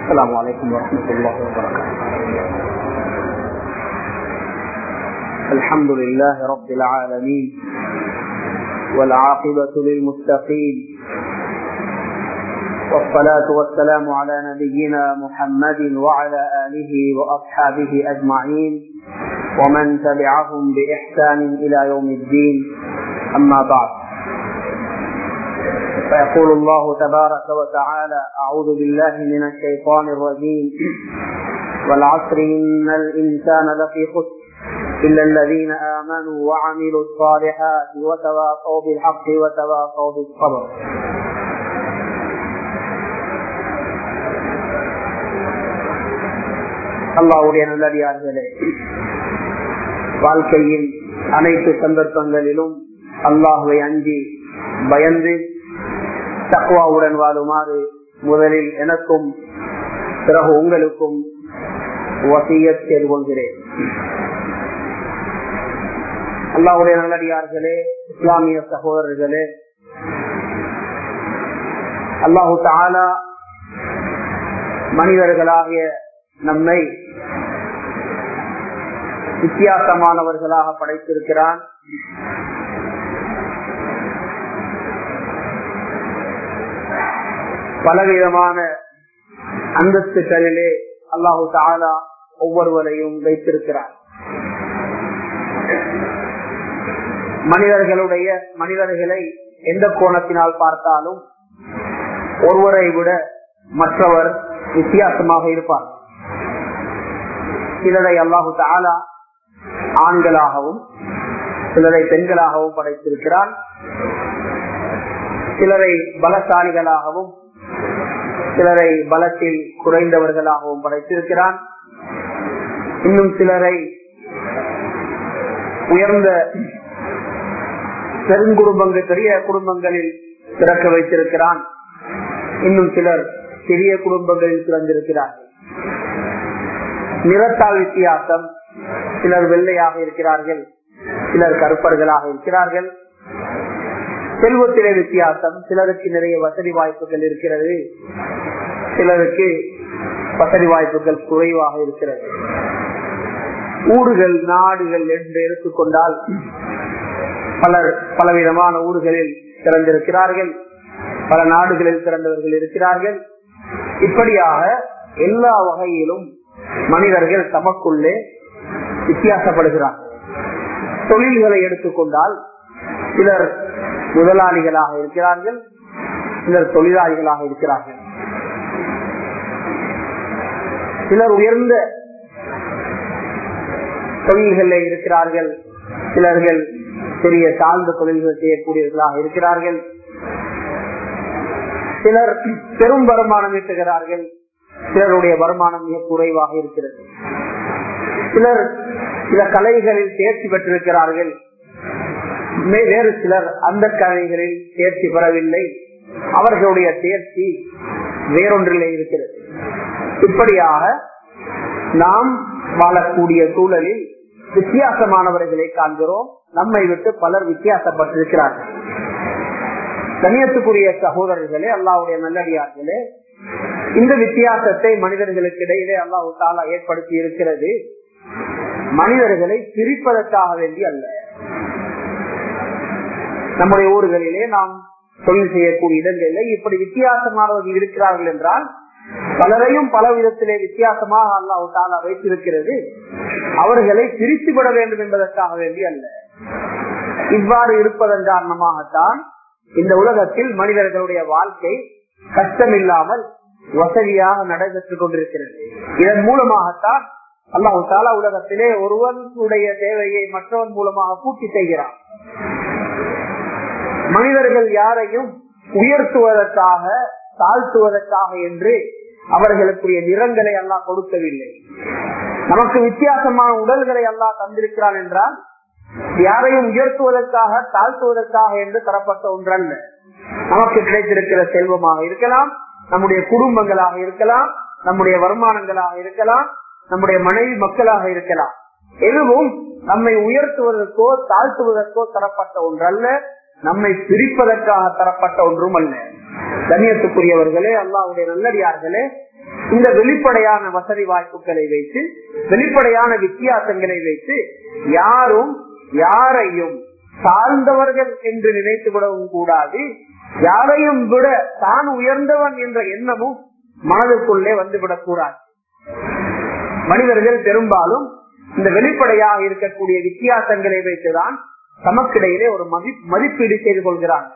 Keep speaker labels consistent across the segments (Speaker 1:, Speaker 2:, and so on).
Speaker 1: السلام عليكم ورحمة الله وبركاته. الحمد لله رب العالمين والعاقبة للمتقين، والصلاة والسلام على نبينا محمد وعلى آله وأصحابه أجمعين ومن تبعهم بإحسان إلى يوم الدين. أما بعد، فيقول الله تبارك وتعالى: أعوذ بالله من الشيطان الرجيم، والعصر إن الإنسان لفي خسر إلا الذين آمنوا وعملوا الصالحات وتواصوا بالحق وتواصوا بالصبر. அல்லாஹ்வுடைய நல்லடியார்களே, வாழ்க்கையின் அனைத்து சந்தர்ப்பங்களிலும் அல்லாஹ்வை அஞ்சி பயந்து தக்வாவுடன் வாழுமாறு முதலில் எனக்கும் பிறகு உங்களுக்கும் வசியத் செய்து கொள்கிறேன். அல்லாஹ்வுடைய நல்லடியார்களே, இஸ்லாமிய சகோதரர்களே, அல்லாஹு தஆலா மனிதர்களாகிய நம்மை வித்தியாசமானவர்களாக படைத்திருக்கிறான். பலவிதமான அந்தஸ்துகளிலே அல்லாஹு தஆலா ஒவ்வொருவரையும் வைத்திருக்கிறார். மனிதர்களை எந்த கோணத்தினால் பார்த்தாலும் ஒருவரை விட மற்றவர் வித்தியாசமாக இருப்பார். சிலரை அல்லாஹு தஆலா ஆண்களாகவும் சிலரை பெண்களாகவும் படைத்திருக்கிறான். சிலரை பலசாலிகளாகவும் சிலரை பலத்தில் குறைந்தவர்களாகவும் படைத்திருக்கிறான். இன்னும் சிலரை உயர்ந்த பெருங்குடும்பங்கள், பெரிய குடும்பங்களில் பிறக்க வைத்திருக்கிறான். இன்னும் சிலர் சிறிய குடும்பங்களில் பிறந்திருக்கிறார்கள். நிறத்தால் வித்தியாசம், சிலர் வெள்ளையாக இருக்கிறார்கள், சிலர் கருப்பர்களாக இருக்கிறார்கள். செல்வத்திலே வித்தியாசம், சிலருக்கு நிறைய வசதி வாய்ப்புகள் இருக்கிறது, சிலருக்கு வசதி வாய்ப்புகள் குறைவாக இருக்கிறது. ஊர்கள் நாடுகள் என்று எடுத்துக்கொண்டால் பலர் பலவிதமான ஊர்களில் பிறந்திருக்கிறார்கள், பல நாடுகளில் பிறந்தவர்கள் இருக்கிறார்கள். இப்படியாக எல்லா வகையிலும் மனிதர்கள் தமக்குள்ளே வித்தியாசப்படுகிறார்கள். தொழில்களை எடுத்துக்கொண்டால் சிலர் முதலாளிகளாக இருக்கிறார்கள், சிலர் தொழிலாளிகளாக இருக்கிறார்கள். சிலர் உயர்ந்த தொழில்களில் இருக்கிறார்கள், சிலர்கள் பெரிய தாழ்ந்த தொழில்கள் செய்யக்கூடியவர்களாக இருக்கிறார்கள். சிலர் பெரும் வருமானம் ஈட்டுகிறார்கள், சிலருடைய வருமானம் மிக குறைவாக இருக்கிறது. சிலர் சில கலைகளில் தேர்ச்சி பெற்றிருக்கிறார்கள், வேறு சிலர் அந்த கலைகளில் தேர்ச்சி பெறவில்லை, அவர்களுடைய தேர்ச்சி வேறொன்றிலே இருக்கிறது. இப்படியாக நாம் வாழக்கூடிய சூழலில் வித்தியாசமானவர்களை காண்கிறோம். நம்மை விட்டு பலர் வித்தியாசப்பட்டிருக்கிறார்கள். கண்ணியத்துக்குரிய சகோதரர்களே, அல்லாஹ்வுடைய நல்லடியார்களே, இந்த வித்தியாசத்தை மனிதர்களுக்கு இடையிலே அல்லாஹ் தஆலா ஏற்படுத்தி இருக்கிறது மனிதர்களை பிரிப்பதற்காக வேண்டி அல்ல. நம்முடைய ஊர்களிலே நாம் தொழில் செய்யக்கூடிய இடங்களிலே இப்படி வித்தியாசமானவர்கள் இருக்கிறார்கள் என்றால் பலரையும் பல விதத்திலே வித்தியாசமாக அல்லாஹ் தஆலா வைத்திருக்கிறது அவர்களை பிரித்து விட வேண்டும் என்பதற்காக வேண்டி அல்ல. இவ்வாறு இருப்பதன் காரணமாகத்தான் இந்த உலகத்தில் மனிதர்களுடைய வாழ்க்கை கஷ்டமில்லாமல் வசதியாக நடைபெற்றுக் கொண்டிருக்கிறது. இதன் மூலமாகத்தான் அல்லாஹ் தஆலா உலகத்திலே ஒருவனுடைய தேவையை மற்றவன் மூலமாக பூர்த்தி செய்கிறான். மனிதர்கள் யாரையும் உயர்த்துவதற்காக தாழ்த்துவதற்காக என்று அவர்களுக்குரிய நிறங்களை அல்லாஹ் கொடுக்கவில்லை. நமக்கு வித்தியாசமான உடல்களை அல்லாஹ் தந்திருக்கிறான் என்றால் யாரையும் உயர்த்துவதற்காக தாழ்த்துவதற்காக என்று தரப்பட்ட ஒன்றல்ல. நமக்கு கிடைத்திருக்கிற செல்வமாக இருக்கலாம், நம்முடைய குடும்பங்களாக இருக்கலாம், நம்முடைய வருமானங்களாக இருக்கலாம், நம்முடைய மனைவி மக்களாக இருக்கலாம். எதுவும் நம்மை உயர்த்துவதற்கோ தாழ்த்துவதற்கோ தரப்பட்ட ஒன்றல்ல, நம்மை பிரிப்பதற்காக தரப்பட்ட ஒன்றும் அல்ல. கண்ணியத்துக்குரியவர்களே, அல்லாஹ்வுடைய நல்லடியார்களே, இந்த வெளிப்படையான வசதி வாய்ப்புகளை வைத்து, வெளிப்படையான வித்தியாசங்களை வைத்து யாரும் யாரையும் தாழ்ந்தவர்கள் என்று நினைத்து விடவும் கூடாது. யாரையும் விட தான் உயர்ந்தவன் என்ற எண்ணமும் மனதுக்குள்ளே வந்துவிடக் கூடாது. மனிதர்கள் பெரும்பாலும் இந்த வெளிப்படையாக இருக்கக்கூடிய வித்தியாசங்களை வைத்துதான் தமக்கிடையிலே ஒரு மதிப்பீடு செய்து கொள்கிறார்.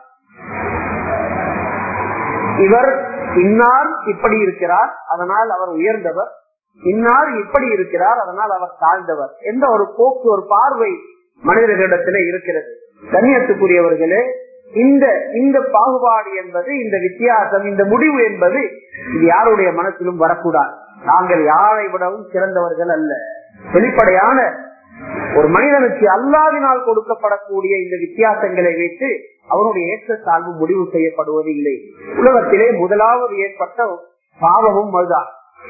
Speaker 1: இவர் இன்னார் இப்படி இருக்கிறார், அதனால் அவர் உயர்ந்தவர், இன்னார் இப்படி இருக்கிறார், அதனால் அவர் தாழ்ந்தவர் என்ற ஒரு போக்கு, ஒரு பார்வை மனிதர்களிடத்திலே இருக்கிறது. கண்ணியத்துக்குரியவர்களே, இந்த பாகுபாடு என்பது, இந்த வித்தியாசம், இந்த முடிவு என்பது இது யாருடைய மனத்திலும் வரக்கூடாது. நாங்கள் யாரை விடவும் சிறந்தவர்கள் அல்ல. வெளிப்படையான ஒரு மனிதனுக்கு அல்லாஹ்வினால் கொடுக்கப்படக்கூடிய இந்த வித்தியாசங்களை வைத்து அவனுடைய ஏற்றத்தாழ்வு முடிவு செய்யப்படுவது இல்லை. உலகத்திலே முதலாவது ஏற்பட்ட பாவமும் அதுதான்.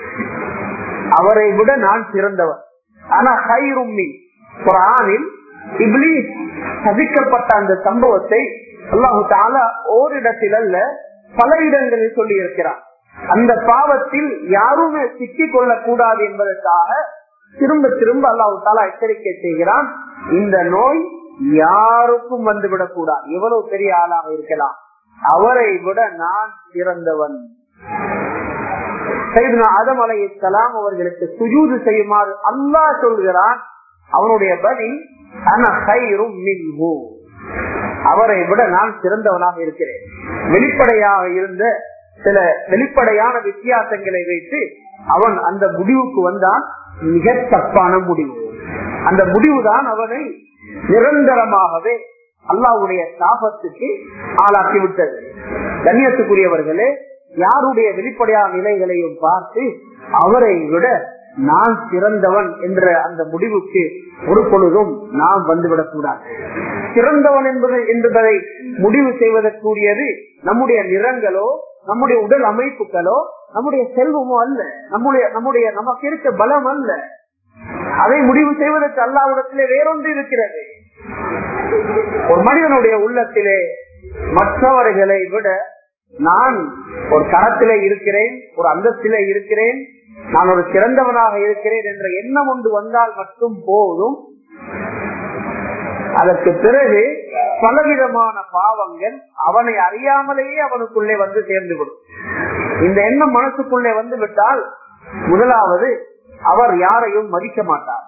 Speaker 1: அவரை விட நான் சிறந்தவர். ஆனா ஹைரும்மி குர்ஆனில் இப்லீஸ் சபிக்கப்பட்ட அந்த சம்பவத்தை அல்லாஹ் தஆலா ஓரிடத்தில் அல்ல பல இடங்களில் சொல்லி இருக்கிறார். அந்த பாவத்தில் யாருமே சிக்கிக் கொள்ளக் கூடாது என்பதற்காக திரும்ப திரும்ப அல்லாஹ் தஆலா எச்சரிக்கை செய்கிறான். இந்த நோய் யாருக்கும் வந்துவிடக் கூடாது. எவ்வளவு பெரிய ஆளாக இருக்கலாம், அவரை விட நான் சிறந்தவன். சையதுனா ஆதம் அலைஹிஸ்ஸலாம் அவர்களுக்கு சுஜூது செய்யுமாறு அல்லாஹ் சொல்கிறான். அவனுடைய பதில் அன கைரும் மின்ஹு, அவரை விட நான் சிறந்தவனாக இருக்கிறேன். வெளிப்படையாக இருந்த சில வெளிப்படையான வித்தியாசங்களை வைத்து அவன் அந்த முடிவுக்கு வந்தான். மிக தப்பான முடிவு. அந்த முடிவுதான் அவனை நிரந்தரமாகவே அல்லாஹ்வுடைய சாபத்துக்கு ஆளாக்கிவிட்டது. கண்ணியத்துக்குரியவர்களே, யாருடைய வெளிப்படையான நிலைகளையும் பார்த்து அவரை விட நான் சிறந்தவன் என்ற அந்த முடிவுக்கு ஒரு பொழுதும் நாம் வந்துவிடக் கூடாது. சிறந்தவன் என்பதை முடிவு செய்வதற்குரியது நம்முடைய நிறங்களோ, நம்முடைய உடல் அமைப்புகளோ, நம்முடைய செல்வமோ அல்ல, நம்முடைய நமக்கு இருக்க பலம் அல்ல. அதை முடிவு செய்வதற்கு அல்லாஹ்விடத்திலே வேறொன்று இருக்கிறது. ஒரு மனிதனுடைய உள்ளத்திலே மற்றவர்களை விட நான் ஒரு தரத்திலே இருக்கிறேன், ஒரு அந்தஸ்திலே இருக்கிறேன், நான் ஒரு சிறந்தவனாக இருக்கிறேன் என்ற எண்ணம் ஒன்று வந்தால் மட்டும் போதும். அதற்கு பிறகு பலவிதமான பாவங்கள் அவனை அறியாமலேயே அவனுக்குள்ளே வந்து சேர்ந்து விடும். இந்த எண்ணம் மனசுக்குள்ளே வந்து விட்டால் முதலாவது அவர் யாரையும் மதிக்க மாட்டார்.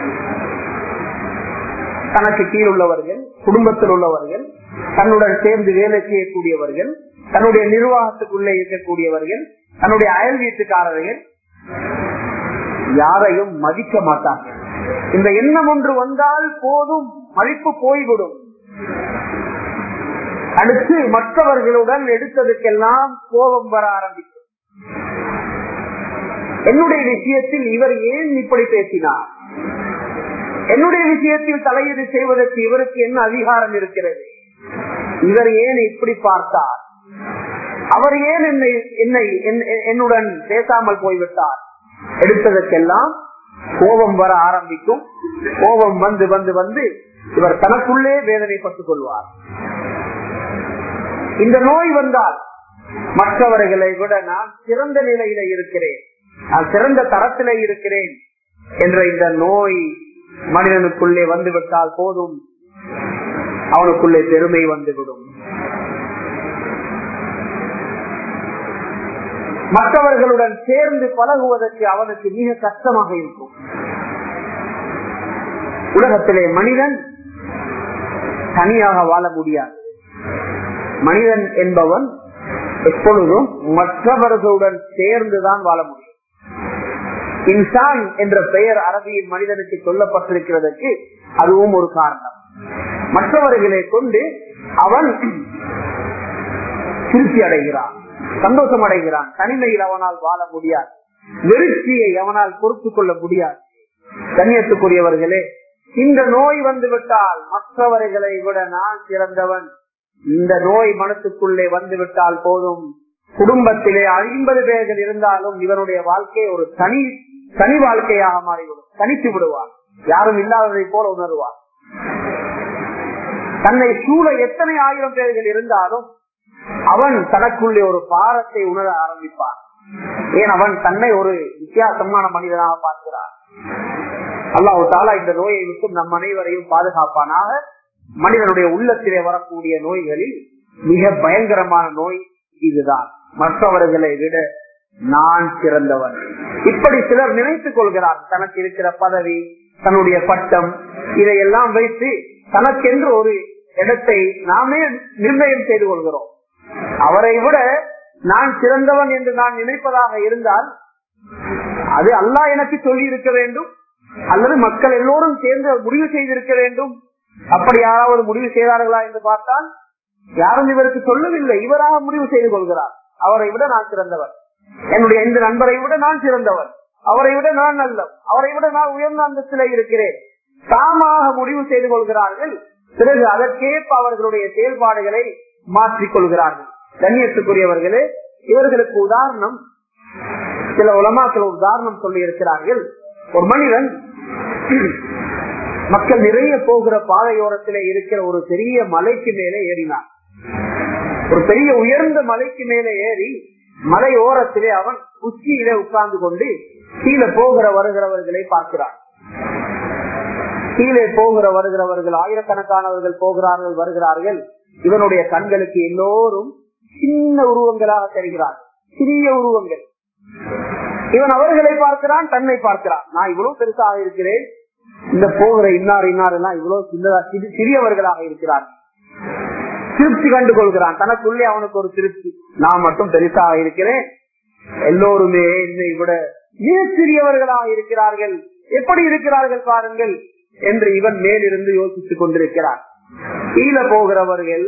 Speaker 1: தனக்கு கீழ் உள்ளவர்கள், குடும்பத்தில் உள்ளவர்கள், தன்னுடன் சேர்ந்து வேலை செய்யக்கூடியவர்கள், தன்னுடைய நிர்வாகத்துக்குள்ளே இருக்கக்கூடியவர்கள், தன்னுடைய அயல் வீட்டுக்காரர்கள் யாரையும் மதிக்க மாட்டார்கள். இந்த எண்ணம் ஒன்று வந்தால் போதும், மதிப்பு போய்விடும். அடுத்து மற்றவர்களுடன் எடுத்ததுக்கெல்லாம் கோபம் வர ஆரம்பிக்கும். என்னுடைய விஷயத்தில் இவர் ஏன் இப்படி பேசினார், என்னுடைய விஷயத்தில் தலையீடு செய்வதற்கு இவருக்கு என்ன அதிகாரம் இருக்கிறது, இவர் ஏன் இப்படி பார்த்தார், அவர் ஏன் என்னுடன் பேசாமல் போய்விட்டார், எடுத்ததற்கெல்லாம் கோபம் வர ஆரம்பிக்கும். கோபம் வந்து வந்து வந்து இவர் தனக்குள்ளே வேதனைப்பட்டுக் கொள்வார். இந்த நோய் வந்தால் மற்றவர்களை விட நான் சிறந்த நிலையில இருக்கிறேன், நான் சிறந்த தரத்திலே இருக்கிறேன் என்ற இந்த நோய் மனிதனுக்குள்ளே வந்துவிட்டால் போதும், அவனுக்குள்ளே பெருமை வந்துவிடும். மற்றவர்களுடன் சேர்ந்து பழகுவதற்கு அவனுக்கு மிக கஷ்டமாக இருக்கும். உலகத்திலே மனிதன் தனியாக வாழ முடியாது. மனிதன் என்பவன் எப்பொழுதும் மற்றவர்களுடன் சேர்ந்துதான் வாழ முடியும். இன்சான் என்ற பெயர் அரபியில் மனிதனுக்கு சொல்லப்பட்டிருக்கிறதற்கு அதுவும் ஒரு காரணம். மற்றவர்களை கொண்டு அவன் திருப்தி அடைகிறான், சந்தோஷம் அடைகிறான். தனிமையில் அவனால் வாழ முடியாது, வெறுச்சியை அவனால் பொறுத்துக் கொள்ள முடியாது. கண்ணியத்துக்குரியவர்களே, இந்த நோய் வந்துவிட்டால் மற்றவர்களை விட நான் சிறந்தவன், இந்த நோய் மனசுக்குள்ளே வந்துவிட்டால் போதும், குடும்பத்திலே 50 பேர்கள் இருந்தாலும் இவனுடைய வாழ்க்கை ஒரு தனி வாழ்க்கையாக மாறிவிடும். தனித்து விடுவான், யாரும் இல்லாததை போல உணர்வான். தன்னை சூழ எத்தனை 1000 பேர்கள் இருந்தாலும் அவன் தனக்குள்ளே ஒரு பாரத்தை உணர ஆரம்பிப்பான். ஏன் அவன் தன்னை ஒரு வித்தியாசமான மனிதனாக பார்க்கிறான். அல்லாஹ் தஆலா இந்த நோயை விட்டு நம் அனைவரையும் பாதுகாப்பானாக. மனிதனுடைய உள்ளத்திலே வரக்கூடிய நோய்களில் மிக பயங்கரமான நோய் இதுதான். மற்றவர்களை விட நான் சிறந்தவன். இப்படி சிலர் நினைத்துக் கொள்கிறார். தனக்கு இருக்கிற பதவி, தன்னுடைய பட்டம், இதையெல்லாம் வைத்து தனக்கென்று ஒரு இடத்தை நாமே நிர்ணயம் செய்து கொள்கிறோம். அவரை விட நான் சிறந்தவன் என்று நான் நினைப்பதாக இருந்தால் அது அல்லாஹ் எனக்கு சொல்லி இருக்க வேண்டும், அல்லது மக்கள் எல்லோரும் சேர்ந்து முடிவு செய்திருக்க வேண்டும். அப்படி யாராவது முடிவு செய்தார்களா என்று பார்த்தால் யாரும் இவருக்கு சொல்லவில்லை. இவராக முடிவு செய்து கொள்கிறார். அவரை விட நான் சிறந்தவன், என்னுடைய இந்த நண்பரை விட நான் சிறந்தவன், அவரை விட நான் நல்லவன், அவரை விட நான் உயர்ந்த அந்தஸ்திலே இருக்கிறேன். தாமாக முடிவு செய்து கொள்கிறார்கள். பிறகு அதற்கேற்ப அவர்களுடைய செயல்பாடுகளை மாற்றிக் கொள்கிறார்கள். கண்ணியத்துக்குரியவர்களே, இவர்களுக்கு உதாரணம் சில உலமாக்கள் உதாரணம் சொல்லி இருக்கிறார்கள். ஒரு மனிதன் மக்கள் நிறைய போகிற பாதையோரத்திலே இருக்கிற ஒரு பெரிய மலைக்கு மேலே ஏறினான். ஒரு பெரிய உயர்ந்த மலைக்கு மேலே ஏறி மலை ஓரத்திலே அவன் உச்சியிலே உட்கார்ந்து கொண்டு கீழே போகிற வருகிறவர்களை பார்க்கிறான். கீழே போகிற வருகிறவர்கள் ஆயிரக்கணக்கானவர்கள் போகிறார்கள், வருகிறார்கள். இவனுடைய கண்களுக்கு எல்லோரும் சின்ன உருவங்களாக தெரிகிறார்கள், சிறிய உருவங்கள். இவன் அவர்களை பார்க்கிறான், தன்னை பார்க்கிறான். நான் இவ்வளவு பெருசாக இருக்கிறேன், இந்த போகிற இன்னார் எல்லாம் இவ்வளவு சிறியவர்களாக இருக்கிறார்கள். திருப்தி கண்டு கொள்கிறான். தனக்குள்ளே அவனுக்கு ஒரு திருப்தி, நான் மட்டும் பெருசாக இருக்கிறேன், எல்லோருமே என்னை விட மிக சிறியவர்களாக இருக்கிறார்கள், எப்படி இருக்கிறார்கள் பாருங்கள் என்று இவன் மேலிருந்து யோசித்துக் கொண்டிருக்கிறான். கீழே போகிறவர்கள்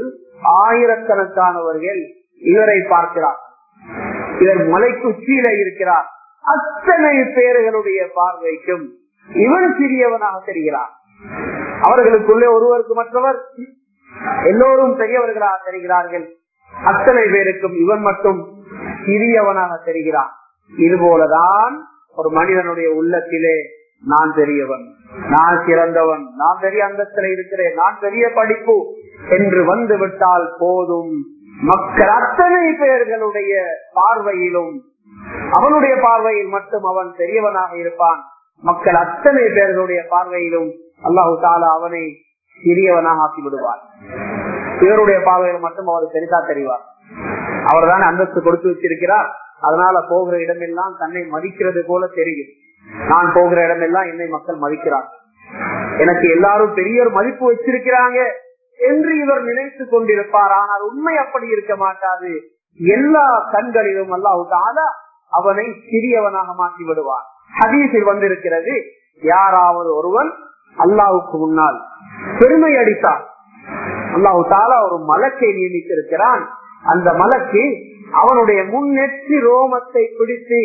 Speaker 1: ஆயிரக்கணக்கானவர்கள் இவரை பார்க்கிறார். இவர் மலைக்கு கீழே இருக்கிறார். அத்தனை பேர்களுடைய பார்வைக்கும் இவன் சிறியவனாக தெரிகிறான். அவர்களுக்குள்ளே ஒருவருக்கு மற்றவர் எல்லோரும் பெரியவர்களாக தெரிகிறார்கள். அத்தனை பேருக்கும் இவன் மட்டும் சிறியவனாக தெரிகிறான். இதுபோலதான் ஒரு மனிதனுடைய உள்ளத்திலே நான் பெரியவன், நான் சிறந்தவன், நான் பெரிய அந்தஸ்தில் இருக்கிறேன், நான் பெரிய படிப்பு என்று வந்து விட்டால் போதும், மக்கள் அத்தனை பேர்களுடைய பார்வையிலும் அவனுடைய பார்வையில் மட்டும் அவன் பெரியவனாக இருப்பான். மக்கள் அத்தனை பேர்களுடைய பார்வையிலும் அல்லாஹு தஆலா அவனை சிறியவனாக ஆக்கி விடுவார். இவருடைய பார்வையில் மட்டும் அவர் பெரிதா தெரிவார். அவர் தான் அந்தஸ்து கொடுத்து வச்சிருக்கிறார். அதனால போகிற இடமெல்லாம் தன்னை மதிக்கிறது போல தெரியும். நான் போகிற இடமெல்லாம் என்னை மக்கள் மதிக்கிறார், எனக்கு எல்லாரும் பெரிய ஒரு மதிப்பு வச்சிருக்கிறாங்க என்று இவர் நினைத்துக் கொண்டிருப்பார். ஆனால் உண்மை அப்படி இருக்க மாட்டாது. எல்லா கண்களிலும் அல்லாஹ் தஆலா அவனை சிறியவனாக மாற்றி விடுவார். ஹதீஸில் வந்திருக்கிறது, யாராவது ஒருவன் அல்லாஹ்வுக்கு முன்னால் பெருமை அடித்தார், அல்லாஹ் தஆலா ஒரு மலக்கை நியமித்திருக்கிறான். அந்த மலக்கு அவனுடைய முன்னெற்றி ரோமத்தை பிடித்து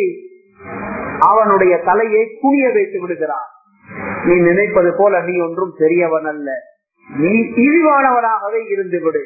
Speaker 1: அவனுடைய தலையை குனிய வைத்து விடுகிறான். நீ நினைப்பது போல நீ ஒன்றும் பெரியவன் அல்ல, நீ இழிவானவனாகவே இருந்து விடு.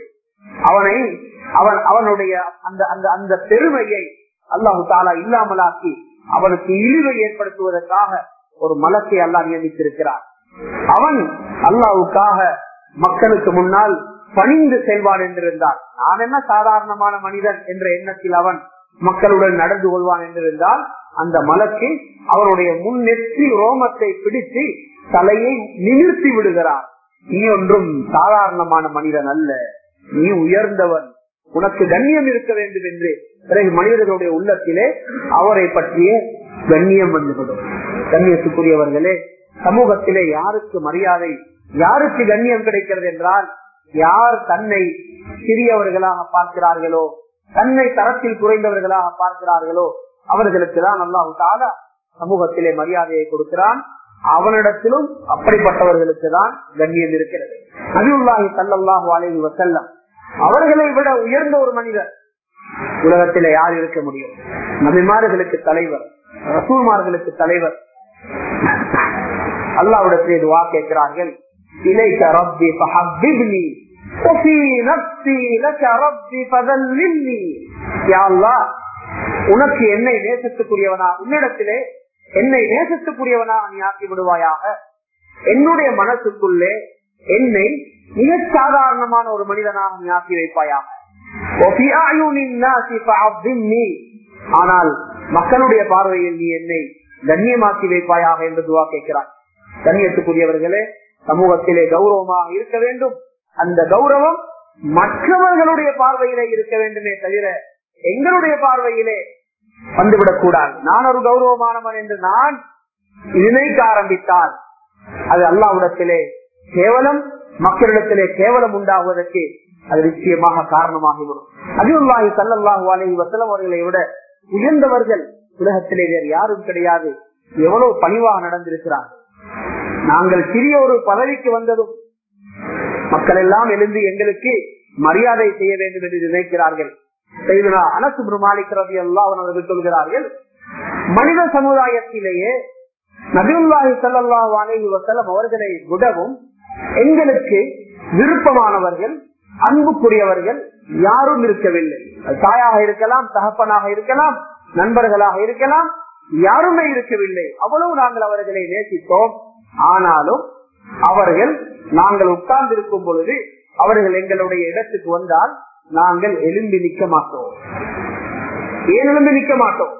Speaker 1: அவனுடைய அந்த பெருமையை அல்லாஹு தஆலா இல்லாமலாக்கி அவனுக்கு இழிவை ஏற்படுத்துவதற்காக ஒரு மலக்கை அல்லாஹ் நியமித்திருக்கிறார். அவன் அல்லாஹ்வுக்காக மக்களுக்கு முன்னால் பணிந்து செல்வான் என்றிருந்தார். நான் என்ன சாதாரணமான மனிதன் என்ற எண்ணத்தில் அவன் மக்களுடன் நடந்து கொள்வான் என்றிருந்தால், அந்த மலக்கு அவருடைய முன்னெற்றி ரோமத்தை பிடித்து தலையை நிமிர்த்தி விடுகிறார். நீ ஒன்றும் சாதாரணமான மனிதன் அல்ல, நீ உயர்ந்தவன், உனக்கு கண்ணியம் இருக்க வேண்டும் என்று பிறகு மனிதர்களுடைய உள்ளத்திலே அவரை பற்றிய கண்ணியம் வந்துவிடும். கண்ணியத்துக்குரியவர்களே, சமூகத்திலே யாருக்கு மரியாதை, யாருக்கு கண்ணியம் கிடைக்கிறது என்றால், யார் தன்னை சிறியவர்களாக பார்க்கிறார்களோ, தன்னை தரத்தில் குறைந்தவர்களாக பார்க்கிறார்களோ அவர்களுக்கு தான் அல்லாஹ் தஆலா சமூகத்திலே மரியாதையை கொடுக்கிறான். அவனிடத்திலும் அப்படிப்பட்டவர்களுக்கு தான் கண்ணியம் இருக்கிறது. நபியுல்லாஹி ஸல்லல்லாஹு அலைஹி வஸல்லம் அவர்களை விட உயர்ந்த ஒரு மனிதர் உலகத்திலே யார் இருக்க முடியும்? நபிமார்களுக்கு தலைவர், ரசூல்மார்களுக்கு தலைவர். அல்லாஹ்விடத்திலே துஆ கேட்கிறார்கள், இலைக ரப்பி ஃபஹப்பிப்னி வஃபீ நஃப்ஸி லக ரப்பி ஃபதல்லில்னி. யா அல்லாஹ், உனக்கு என்னை நேசத்துக்குரியவனா, உன்னிடத்திலே என்னை நேசத்துக்குரியவனா நீ ஆக்கி விடுவாயாக. என்னுடைய மனசுக்குள்ளே என்னை மிக சாதாரணமான ஒரு மனிதனாக நீ ஆக்கி வைப்பாயாக. ஆனால் மக்களுடைய பார்வையில் நீ என்னை கண்ணியமாக்கி வைப்பாயாக என்று துவா கேட்கிறார். கண்ணியத்துக்குரியவர்களே, சமூகத்திலே கௌரவமாக இருக்க வேண்டும். அந்த கௌரவம் மற்றவர்களுடைய பார்வையிலே இருக்க வேண்டுமே தவிர எங்களுடைய பார்வையிலே வந்துவிடக் கூடாது. நான் ஒரு கௌரவமானவன் என்று நான் நினைக்க ஆரம்பித்தால் அது அல்லாஹ்விடத்திலே கேவலம், மக்களிடத்திலே கேவலம் உண்டாகுவதற்கு அது நிச்சயமாக காரணமாகிவிடும். நபியுல்லாஹி ஸல்லல்லாஹு அலைஹி வஸல்லம் அவர்களை விட உயர்ந்தவர்கள் உலகத்திலே வேறு யாரும் கிடையாது. எவ்வளவு பணிவாக நடந்திருக்கிறார். நாங்கள் சிறிய ஒரு பதவிக்கு வந்ததும் மக்கள் எல்லாம் எழுந்து எங்களுக்கு மரியாதை செய்ய வேண்டும் என்று நினைக்கிறார்கள். அனஸ் இப்னு மாலிக் ரலியல்லாஹு அன்ஹு அவர்கள் சொல்கிறார்கள், மனித சமுதாயத்திலேயே நபியுல்லாஹி ஸல்லல்லாஹு அலைஹி வஸல்லம் அவர்களை விடவும் எங்களுக்கு விருப்பமானவர்கள், அன்புக்குரியவர்கள் யாரும் இருக்கவில்லை. தாயாக இருக்கலாம், தகப்பனாக இருக்கலாம், நண்பர்களாக இருக்கலாம், யாருமே இருக்கவில்லை. அவ்வளவு நாங்கள் அவர்களை நேசித்தோம். ஆனாலும் அவர்கள் நாங்கள் உட்கார்ந்து இருக்கும் பொழுது அவர்கள் எங்களுடைய இடத்துக்கு வந்தால் நாங்கள் எழும்பி நிற்க மாட்டோம். ஏன் எழும்பி நிற்க மாட்டோம்?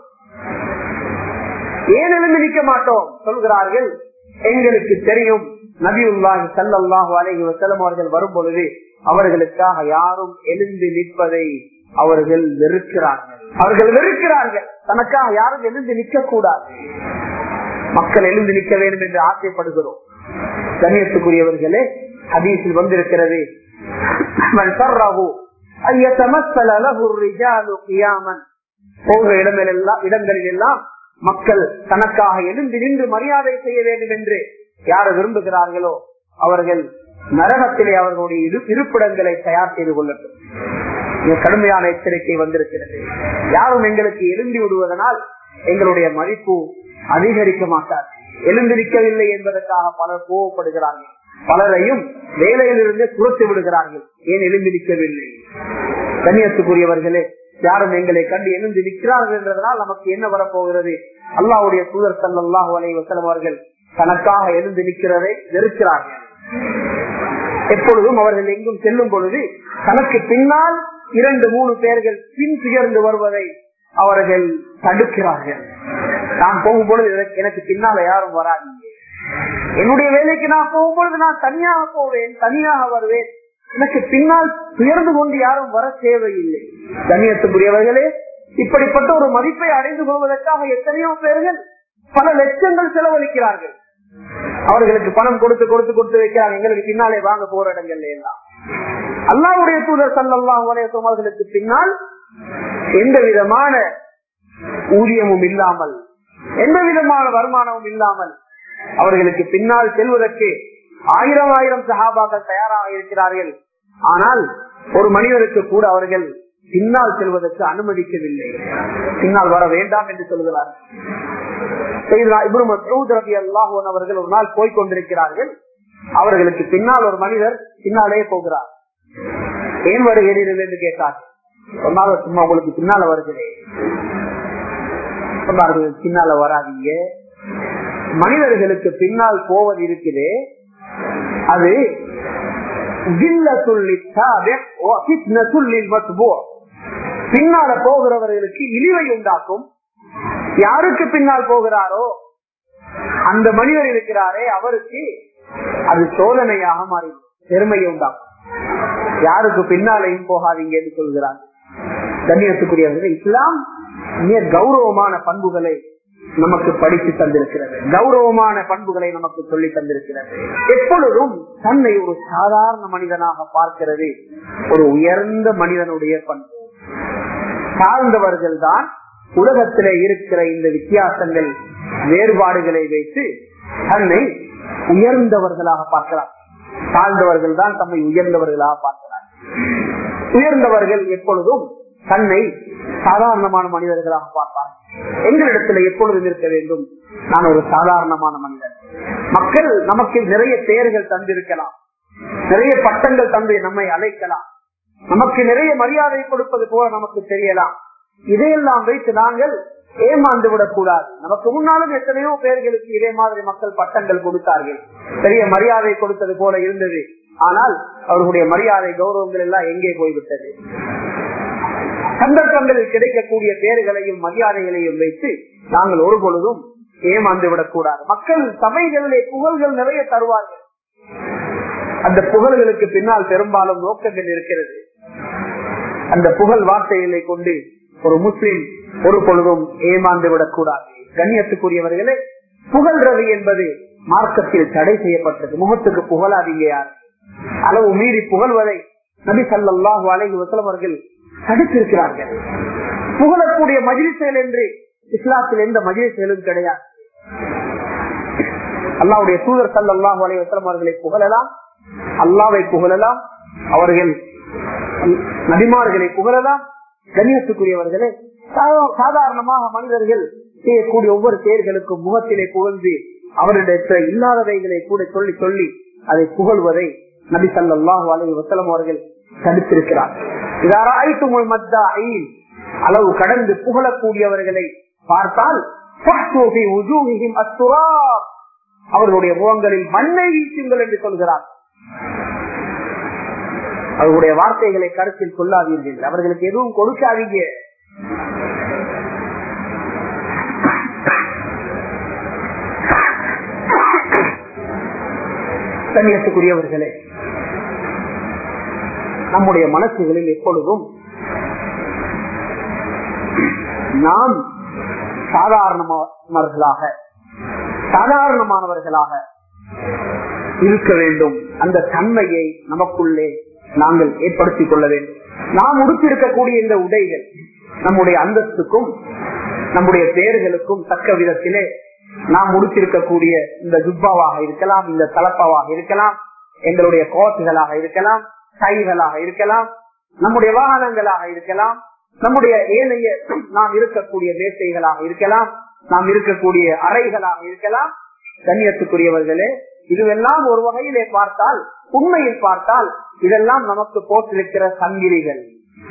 Speaker 1: ஏன் எழும்பி நிற்க மாட்டோம் சொல்கிறார்கள். எங்களுக்கு தெரியும், நபியுல்லாஹி ஸல்லல்லாஹு அலைஹி வஸல்லம் அவர்கள் வரும் பொழுது அவர்களுக்காக யாரும் எழுந்து நிற்பதை அவர்கள் வெறுக்கிறார்கள். தனக்காக யாரும் எழுந்து நிற்க கூடாது. மக்கள் எழுந்து நிற்க வேண்டும் என்று ஆசைப்படுகிறோம். கண்ணியத்துக்குரியவர்களே, ஹதீஸில் வந்திருக்கிறது, போகிற இடங்களில் எல்லாம் மக்கள் தனக்காக எழுந்து நின்று மரியாதை செய்ய வேண்டும் என்று யார் விரும்புகிறார்களோ அவர்கள் நரகத்திலே அவர்களுடைய இருப்பிடங்களை தயார் செய்து கொள்ளட்டும். கடுமையான எச்சரிக்கை வந்திருக்கிறது. யாரும் எங்களுக்கு எழுந்தி விடுவதனால் எங்களுடைய மதிப்பு அதிகரிக்க மாட்டார். எழுந்திருக்கவில்லை என்பதற்காக பலர் கோவப்படுகிறார்கள். பலரையும் வேலையிலிருந்து குறைத்து விடுகிறார்கள். ஏன் எழுந்திருக்கவில்லை? கண்ணியத்துக்குரியவர்களே, யாரும் எங்களை கண்டு எழுந்து நிற்கிறார்கள் என்றதனால் நமக்கு என்ன வரப்போகிறது? அல்லாஹ்வுடைய தூதர் ஸல்லல்லாஹு அலைஹி வஸல்லம் அவர்கள் தனக்காக எழுந்து நிற்கிறதை வெறுக்கிறார்கள். எப்பொழுதும் அவர்கள் எங்கும் செல்லும் பொழுது தனக்கு பின்னால் 2-3 பேர்கள் பின் துயர்ந்து வருவதை அவர்கள் தடுக்கிறார்கள். நான் போகும்பொழுது எனக்கு பின்னால யாரும் வராதீங்க. என்னுடைய வேலைக்கு நான் போகும்பொழுது நான் தனியாக போவேன், தனியாக வருவேன். எனக்கு பின்னால் துயர்ந்து கொண்டு யாரும் வர தேவையில்லை. கண்ணியத்துக்குரியவர்களே, இப்படிப்பட்ட ஒரு மதிப்பை அடைந்து கொள்வதற்காக எத்தனையோ பேர்கள் பல லட்சங்கள் செலவழிக்கிறார்கள். அவர்களுக்கு பணம் கொடுத்து வைக்கிறாங்க. எங்களுக்கு பின்னாலே வாங்க போற இடங்கள்ல எல்லாம். அல்லாஹ்வுடைய தூதர் ஸல்லல்லாஹு அலைஹி வஸல்லம் அவர்களுக்கு பின்னால் எந்த விதமான ஊதியமும் இல்லாமல், எந்த விதமான வருமானமும் இல்லாமல் அவர்களுக்கு பின்னால் செல்வதற்கு 1000 சஹாபாக்கள் தயாராக இருக்கிறார்கள். ஆனால் ஒரு மனிதருக்கு கூட அவர்கள் பின்னால் செல்வதற்கு அனுமதிக்கவில்லை. பின்னால் வர வேண்டாம் என்று சொல்கிறார்கள். இப்னு மஸ்ஊத் ரலியல்லாஹு அன்ஹு அவர்கள் ஒரு நாள் போய் கொண்டிருக்கிறார்கள். அவர்களுக்கு பின்னால் ஒரு மனிதர் பின்னாலே போகிறார். ஏன் வருகிறீர்கள் என்று கேட்டார். சொன்னாங்க, சும்மா உங்களுக்கு பின்னால வருகிறேன். சொன்னார்கள், பின்னால வராதீங்க. மனிதர்களுக்கு பின்னால் போவது இருக்குது, அது பின்னால போகிறவர்களுக்கு இழிவை உண்டாக்கும். யாருக்கு பின்னால் போகிறாரோ அந்த மனிதர் இருக்கிறாரே அவருக்கு அது சோதனையாக மாறி பெருமையை உண்டாக்கும். யாருக்கு பின்னாலையும் போகாதீங்க என்று சொல்கிறார். கண்ணியத்துக்குரியவர்கள், இஸ்லாம் மிக கௌரவமான பண்புகளை நமக்கு படித்து தந்திருக்கிறது. கௌரவமான பண்புகளை நமக்கு சொல்லி தந்திருக்கிறது. எப்பொழுதும் தன்னை ஒரு சாதாரண மனிதனாக பார்க்கிறது ஒரு உயர்ந்த மனிதனுடைய பண்பு. தாழ்ந்தவர்கள் தான் உலகத்திலே இருக்கிற இந்த வித்தியாசங்கள், வேறுபாடுகளை வைத்து தன்னை உயர்ந்தவர்களாக பார்க்கிறார். தாழ்ந்தவர்கள் தான் தம்மை உயர்ந்தவர்களாக பார்க்கிறார். உயர்ந்தவர்கள் எப்பொழுதும் தன்னை சாதாரணமான மனிதர்களாக பார்ப்பார். எங்களிடத்துல எப்பொழுதும் இருக்க வேண்டும், நான் ஒரு சாதாரணமான மனிதன். மக்கள் நமக்கு நிறைய பெயர்கள் தந்திருக்கலாம், நிறைய பட்டங்கள் தந்து நம்மை அழைக்கலாம், நமக்கு நிறைய மரியாதை கொடுப்பது போல நமக்கு தெரியலாம். இதையெல்லாம் வைத்து நாங்கள் ஏமாந்து விடக்கூடாது. நமக்கு முன்னாலும் எத்தனையோ பேர்களுக்கு இதே மாதிரி மக்கள் பட்டங்கள் கொடுத்தார்கள், பெரிய மரியாதை கொடுத்தது போல இருந்தது. ஆனால் அவர்களுடைய மரியாதை கௌரவங்கள் எல்லாம் எங்கே போய்விட்டது? சந்தர்ப்பங்களில் கிடைக்கக்கூடிய பேறுகளையும் மரியாதைகளையும் வைத்து நாங்கள் ஒரு பொழுதும் ஏமாந்து விடக்கூடாது. மக்கள் சபைகளிலே புகழ்கள் நிறைய தருவார்கள். அந்த புகழ்களுக்கு பின்னால் பெரும்பாலும் நோக்கங்கள் இருக்கிறது. அந்த புகழ் வார்த்தைகளை கொண்டு ஒரு முஸ்லிம் ஒரு பொழுதும் ஏமாந்து விடக்கூடாது. கண்ணியத்துக்குரியவர்களே, புகழ்றது என்பது மார்க்கத்தில் தடை செய்யப்பட்டது. முகத்துக்கு புகழாதீங்க யார். அளவு மீறி புகழ்வதை நபி ஸல்லல்லாஹு அலைஹி வஸல்லம் அவர்கள் தடுத்திருக்கிறார்கள். புகழக்கூடிய மஜ்லிஸ்கள் என்று இஸ்லாத்தில் எந்த மஜ்லிஸ்களும் கிடையாது. அல்லாஹ்வுடைய தூதர் ஸல்லல்லாஹு அலைஹி வஸல்லம் அவர்களை புகழலாம், அல்லாஹ்வை புகழலாம், அவர்கள் நபிமார்களை புகழலாம். கண்ணியத்துக்குரியவர்களே, சாதாரணமாக மனிதர்கள் செய்யக்கூடிய ஒவ்வொரு செயல்களுக்கும் முகத்திலே புகழ்ந்து அவரிடத்தில் இல்லாதவைகளை கூட சொல்லி சொல்லி அதை புகழ்வதை நபி ஸல்லல்லாஹு அலைஹி வஸல்லம் அவர்கள் தடுத்திருக்கிறார். அளவு கடந்து புகழக்கூடியவர்களை பார்த்தால் அவர்களுடைய முகங்களில் மண்ணை வீசுங்கள் என்று சொல்கிறார். அவர்களுடைய வார்த்தைகளை கருத்தில் கொள்ளாதீர்கள், அவர்களுக்கு எதுவும் கொடுக்காதீங்க. கண்ணியத்துக்குரியவர்களே, நம்முடைய மனசுகளில் எப்பொழுதும் நாம் சாதாரணமானவர்களாக இருக்க வேண்டும். அந்த தன்மையை நமக்குள்ளே நாங்கள் ஏற்படுத்திக் கொள்ள வேண்டும். நாம் உடுத்திருக்கக்கூடிய இந்த உடைகள் நம்முடைய அந்தஸ்துக்கும் நம்முடைய பெயர்களுக்கும் தக்க விதத்திலே நாம் முடித்திருக்கக்கூடிய இந்த ஜுப்பாவாக இருக்கலாம், இந்த தலப்பாவாக இருக்கலாம், எங்களுடைய கோட்டுகளாக இருக்கலாம், கைகளாக இருக்கலாம், நம்முடைய வாகனங்களாக இருக்கலாம், நம்முடைய ஏனைய நாம் இருக்கக்கூடிய மேசைகளாக இருக்கலாம், நாம் இருக்கக்கூடிய அறைகளாக இருக்கலாம். கண்ணியத்துக்குரியவர்களே, இதுவெல்லாம் ஒரு வகையிலே பார்த்தால், உண்மையில் பார்த்தால் இதெல்லாம் நமக்கு போட்டிருக்கிற சங்கிலிகள்,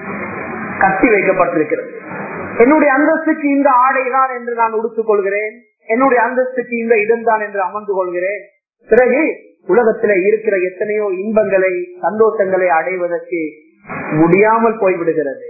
Speaker 1: கட்டி வைக்கப்பட்டிருக்கிறது. என்னுடைய அந்தஸ்துக்கு இந்த ஆடைதான் என்று நான் உடுத்துக் கொள்கிறேன், என்னுடைய அந்தஸ்துக்கு இந்த இடம்தான் என்று அமர்ந்து கொள்கிறேன். பிறகு உலகத்திலே இருக்கிற எத்தனையோ இன்பங்களை சந்தோஷங்களை அடைவதற்கு முடியாமல் போய்விடுகிறது.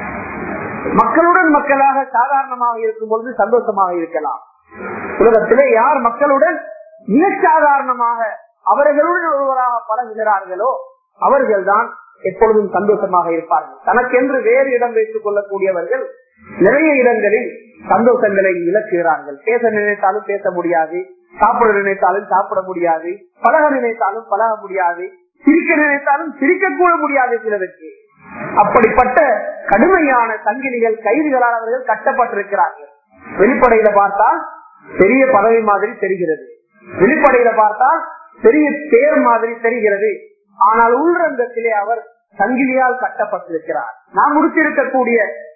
Speaker 1: மக்களுடன் மக்களாக சாதாரணமாக இருக்கும் பொழுது சந்தோஷமாக இருக்கலாம். உலகத்திலே யார் மக்களுடன் மிக சாதாரணமாக அவர்களுடன் ஒருவராக பழகுகிறார்களோ அவர்கள்தான் எப்பொழுதும் சந்தோஷமாக இருப்பார்கள். தனக்கென்று வேறு இடம் வைத்துக் கொள்ளக்கூடியவர்கள் நிறைய இடங்களில் சந்தோஷங்களை இழக்குகிறார்கள். பேச நினைத்தாலும் பேச முடியாது, சாப்பிட நினைத்தாலும் சாப்பிட முடியாது, பழக நினைத்தாலும் பழக முடியாது, சிரிக்க நினைத்தாலும் சிரிக்க கூட முடியாது சிலருக்கு. அப்படிப்பட்ட கடுமையான சங்கிலிகள் கைதுகளால் அவர்கள் கட்டப்பட்டிருக்கிறார்கள். வெளிப்படையில பார்த்தால் பெரிய பதவி மாதிரி தெரிகிறது, வெளிப்படையில பார்த்தால் பெரிய பேர் மாதிரி தெரிகிறது. ஆனால் உள்ரங்கத்திலே அவர் சங்கிலியால் கட்டப்பட்டிருக்கிறார். நாம் முடித்திருக்கக்கூடிய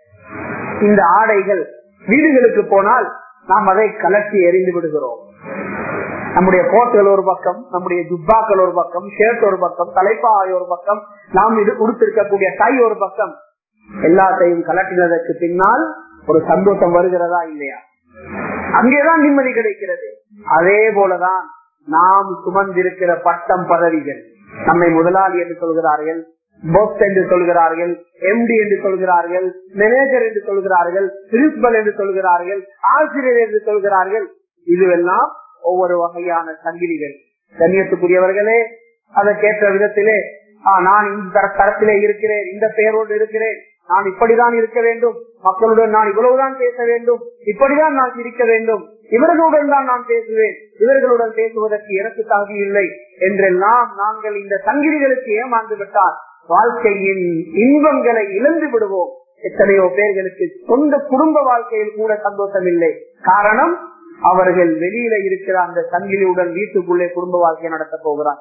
Speaker 1: இந்த ஆடைகள் வீடுகளுக்கு போனால் நாம் அதை கலட்டி எறிந்து விடுகிறோம். நம்முடைய கோட்டுகள் ஒரு பக்கம், நம்முடைய ஜுப்பாக்கள் ஒரு பக்கம், ஷர்ட் ஒரு பக்கம், தலைப்பாய் ஒரு பக்கம், நாம் இது கொடுத்திருக்கக்கூடிய டை ஒரு பக்கம், எல்லாத்தையும் கலட்டினதற்கு பின்னால் ஒரு சந்தோஷம் வருகிறதா இல்லையா? அங்கேதான் நிம்மதி கிடைக்கிறது. அதே போலதான் நாம் சுமந்திருக்கிற பட்டம் பதவிகள், நம்மை முதலாளி என்று சொல்கிறார்கள், பாஸ் என்று சொல்கிறார்கள், எம்டி என்று சொல்கிறார்கள், மேனேஜர் என்று சொல்கிறார்கள், பிரின்சிபல் என்று சொல்கிறார்கள், ஆசிரியர் என்று சொல்கிறார்கள். இதுவெல்லாம் ஒவ்வொரு வகையான சங்கிலிகள். கண்ணியத்துக்குரியவர்களே, அதற்கேற்ற விதத்திலே நான் இந்த தரத்திலே இருக்கிறேன், இந்த பெயரோடு இருக்கிறேன், நான் இப்படிதான் இருக்க வேண்டும், மக்களுடன் நான் இவ்வளவுதான் பேச வேண்டும், இப்படிதான் நான் சிரிக்க வேண்டும், இவர்களுடன் தான் நான் பேசுவேன், இவர்களுடன் பேசுவதற்கு எனக்கு தகுதி இல்லை என்றெல்லாம் நாங்கள் இந்த சங்கிலிகளுக்கு ஏமாந்து விட்டால் வாழ்க்கையின் இன்பங்களை இழந்து விடுவோம். எத்தனையோ பேர்களுக்கு சொந்த குடும்ப வாழ்க்கையில் கூட சந்தோஷம் இல்லை. காரணம், அவர்கள் வெளியில இருக்கிற அந்த சங்கிலியுடன் வீட்டுக்குள்ளே குடும்ப வாழ்க்கை நடத்த போகிறார்.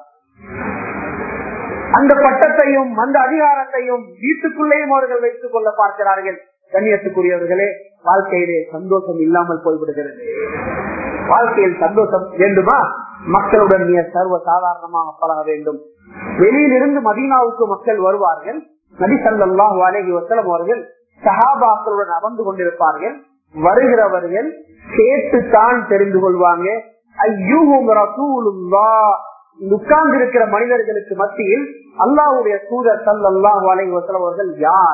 Speaker 1: அந்த பட்டத்தையும் அந்த அதிகாரத்தையும் வீட்டுக்குள்ளேயும் அவர்கள் வைத்துக் கொள்ள பார்க்கிறார்கள். கண்ணியத்துக்குரியவர்களே, வாழ்க்கையிலே சந்தோஷம் இல்லாமல் போய்விடுகிறது. வாழ்க்கையில் சந்தோஷம் வேண்டுமா? மக்களுடன் நீ சர்வ சாதாரணமாக பழக வேண்டும். வெளியிலிருந்து மதீனாவுக்கு மக்கள் வருவார்கள். நபி ஸல்லல்லாஹு அலைஹி வஸல்லம் அவர்கள் சஹாபாக்களுடன் அமர்ந்து கொண்டிருப்பார்கள். வருகிறவர்கள் கேட்டுத்தான் தெரிந்து கொள்வாங்க. அய்யூஹும் ரசூலுல்லாஹ், உட்கார்ந்து இருக்கிற மனிதர்களுக்கு மத்தியில் அல்லாஹ்வுடைய தூதர் ஸல்லல்லாஹு அலைஹி வஸல்லம் அவர்கள் யார்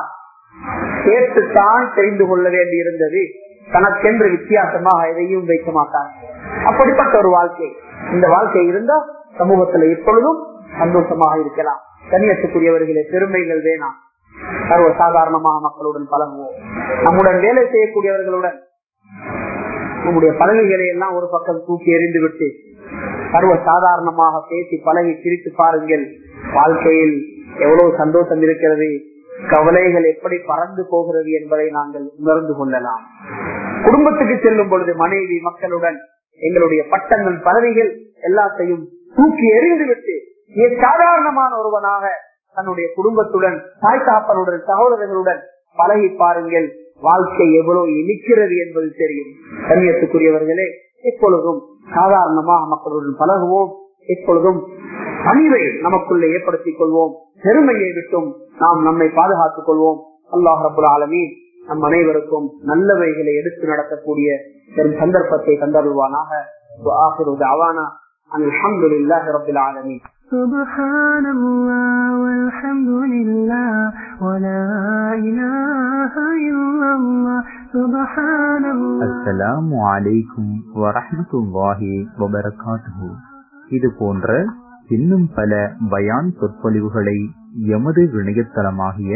Speaker 1: கேட்டுத்தான் தெரிந்து கொள்ள வேண்டியிருந்தது. தனக்கென்று வித்தியாசமாக எதையும் வைக்க மாட்டார். அப்படிப்பட்ட ஒரு வாழ்க்கை, இந்த வாழ்க்கை இருந்தா சமூகத்துல எப்பொழுதும் சந்தோஷமாக இருக்கலாம். கண்ணியத்துக்குரியவர்களே, பெருமைகள் வேணாம். சர்வ சாதாரணமாக மக்களுடன் பழகுவோம். நம்முடன் வேலை செய்யக்கூடியவர்களுடன் நம்முடைய பழகுகளை எல்லாம் ஒரு பக்கம் தூக்கி எறிந்து விட்டு சர்வ சாதாரணமாக பேசி பழகி சிரித்து பாருங்கள். வாழ்க்கையில் எவ்வளவு சந்தோஷம் இருக்கிறது, கவலைகள் எப்படி பறந்து போகிறது என்பதை நாங்கள் உணர்ந்து கொள்ளலாம். குடும்பத்துக்கு செல்லும் பொழுது மனைவி மக்களுடன் எங்களுடைய பட்டங்கள் பதவிகள் எல்லாத்தையும் தூக்கி எறிந்து விட்டு சாதாரணமான ஒருவனாக தன்னுடைய குடும்பத்துடன் தாய் தாப்பனுடன் சகோதரர்களுடன் பழகி பாருங்கள். வாழ்க்கை எவ்வளவு இனிக்கிறது என்பது தெரியும். கண்ணியத்துக்குரியவர்களே, எப்பொழுதும் சாதாரணமாக மக்களுடன் பழகுவோம். எப்பொழுதும் பணிவை நமக்குள்ளே ஏற்படுத்திக் கொள்வோம். பெருமையை விட்டும் நாம் நம்மை பாதுகாத்துக் கொள்வோம். அல்லாஹ் ரப்பல் ஆலமீன் நம் அனைவருக்கும் நல்லவைகளை எடுத்து நடத்தக்கூடிய பெரும் சந்தர்ப்பத்தை தந்தருள்வானாக. அல்ஹம்துலில்லாஹி ரப்பில் ஆலமீன்.
Speaker 2: سبحان الله والحمد لله ولا إله إلا الله سبحان الله.
Speaker 3: அஸ்ஸலாமு அலைக்கும் வரஹ்மத்துல்லாஹி வபரகாத்துஹு. இது போன்ற இன்னும் பல பயான் சொற்பொழிவுகளை எமது இணையதளமாகிய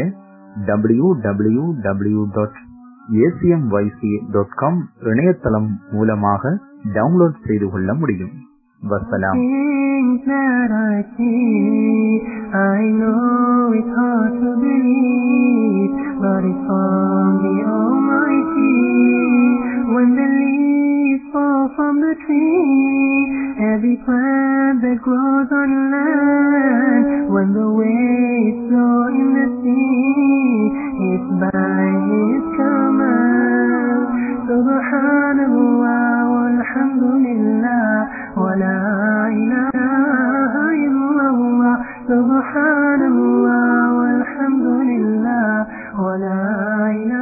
Speaker 3: www.acmyc.com இணையதளம் மூலமாக டவுன்லோட் செய்து கொள்ள முடியும். வஸ்ஸலாம்.
Speaker 2: That I see, I know it's hard to believe, but it's from the Almighty. When the leaves fall from the tree, every plant that grows on land, when the waves flow in the sea, it's by His command. Subhanallah walhamdulillah wa la ilaha illallah. Subhanallah walhamdulillah wa la ilaha